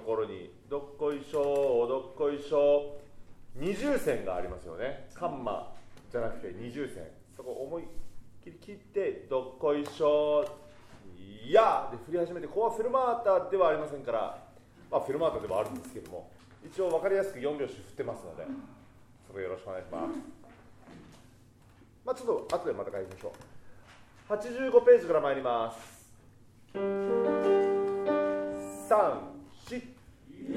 ころにどっこいしょどっこいしょ二重線がありますよね。カンマじゃなくて二重線、そこを思いっきり切ってどっこいしょやで振り始めて、ここはフェルマータではありませんから、フェルマータではあるんですけども、一応分かりやすく4拍子振ってますので、それよろしくお願いします。ちょっと後でまた書いてみましょう。85ページから参ります。3、4、2、3、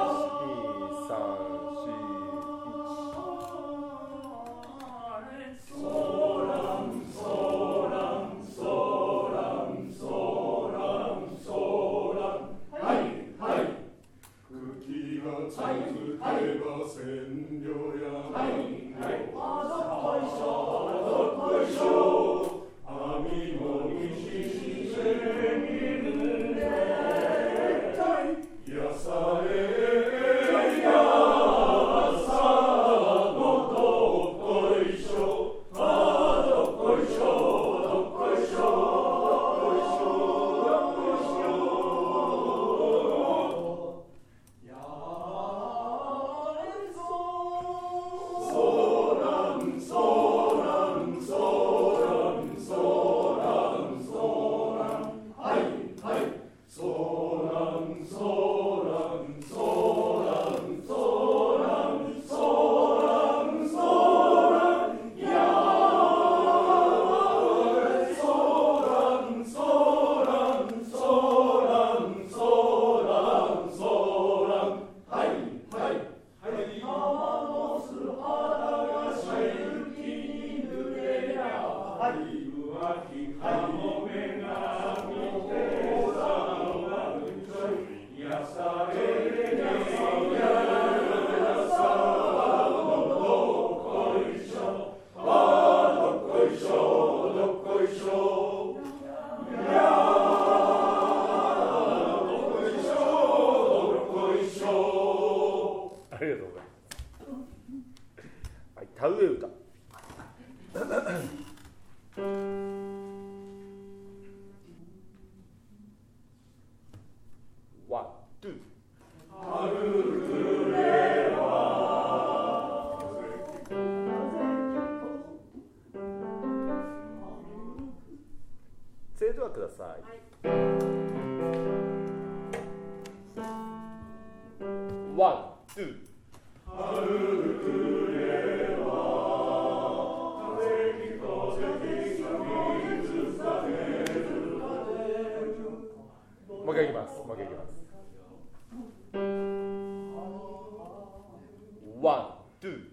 田植え歌。ワン、ツー。それではください。ワン、ツー。もう一回いきます。ワン、ツー。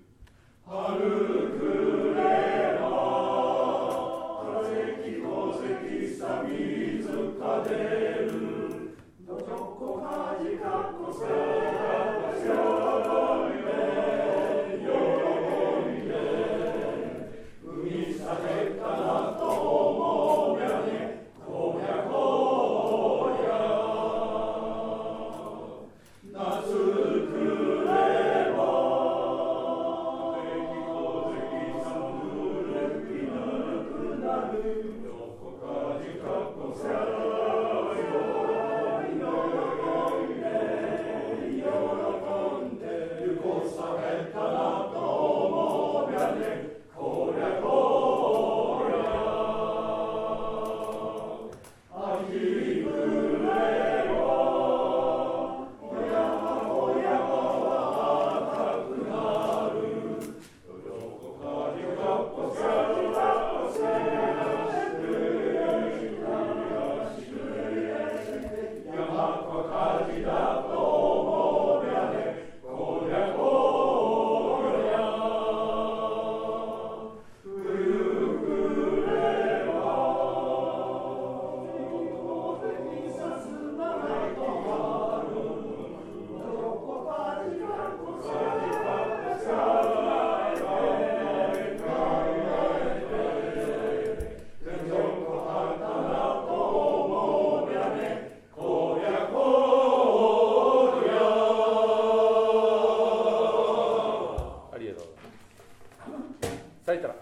咲いたら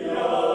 よ